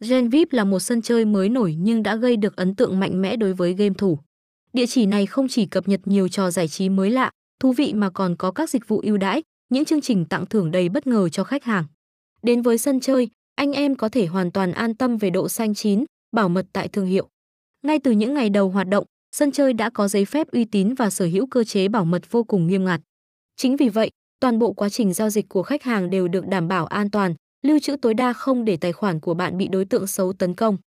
Gen VIP là một sân chơi mới nổi nhưng đã gây được ấn tượng mạnh mẽ đối với game thủ. Địa chỉ này không chỉ cập nhật nhiều trò giải trí mới lạ, thú vị mà còn có các dịch vụ ưu đãi, những chương trình tặng thưởng đầy bất ngờ cho khách hàng. Đến với sân chơi, anh em có thể hoàn toàn an tâm về độ xanh chín, bảo mật tại thương hiệu. Ngay từ những ngày đầu hoạt động, sân chơi đã có giấy phép uy tín và sở hữu cơ chế bảo mật vô cùng nghiêm ngặt. Chính vì vậy, toàn bộ quá trình giao dịch của khách hàng đều được đảm bảo an toàn, lưu trữ tối đa không để tài khoản của bạn bị đối tượng xấu tấn công.